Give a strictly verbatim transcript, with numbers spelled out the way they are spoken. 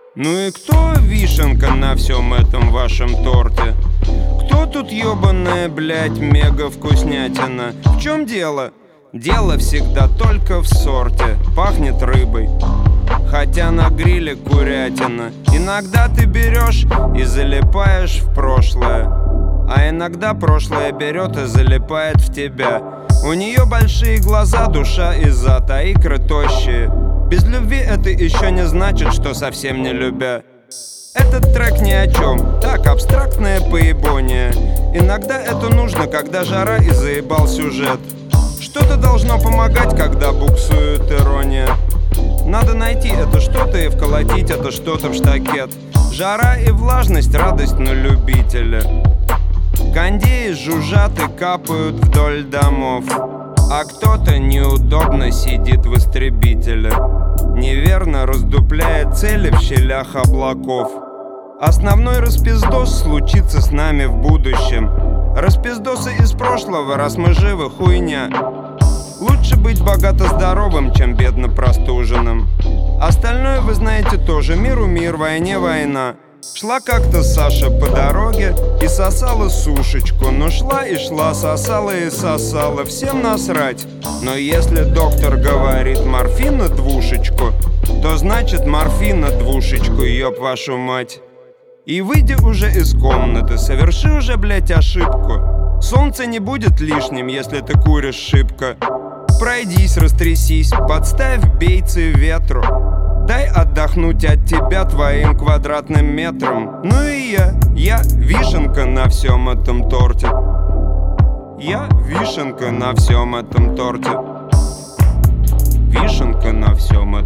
Ну и кто вишенка на всем этом вашем торте? Кто тут ёбаная, блядь, мега вкуснятина? В чем дело? Дело всегда только в сорте. Пахнет рыбой, хотя на гриле курятина. Иногда ты берешь и залипаешь в прошлое, а иногда прошлое берет и залипает в тебя. У нее большие глаза, душа и зад, а икры тощие. Без любви это еще не значит, что совсем не любя. Этот трек ни о чем, так, абстрактная поебония. Иногда это нужно, когда жара и заебал сюжет. Что-то должно помогать, когда буксует ирония. Надо найти это что-то и вколотить это что-то в штакет. Жара и влажность, радость на любителя. Кондеи жужжат и капают вдоль домов, а кто-то неудобно сидит в истребителе. Неверно раздупляет цели в щелях облаков. Основной распиздос случится с нами в будущем. Распиздосы из прошлого, раз мы живы, хуйня. Лучше быть богато здоровым, чем бедно простуженным. Остальное вы знаете тоже. Миру мир, войне война. Шла как-то Саша по дороге и сосала сушечку. Но шла и шла, сосала и сосала. Всем насрать. Но если доктор говорит морфина двушечку, то значит морфина двушечку, ёб вашу мать. И выйди уже из комнаты, соверши уже, блять, ошибку. Солнце не будет лишним, если ты куришь шибко. Пройдись, растрясись, подставь бейцы ветру. Дай отдохнуть от тебя твоим квадратным метром. Ну и я, я вишенка на всем этом торте. Я вишенка на всем этом торте. Вишенка на всем этом торте.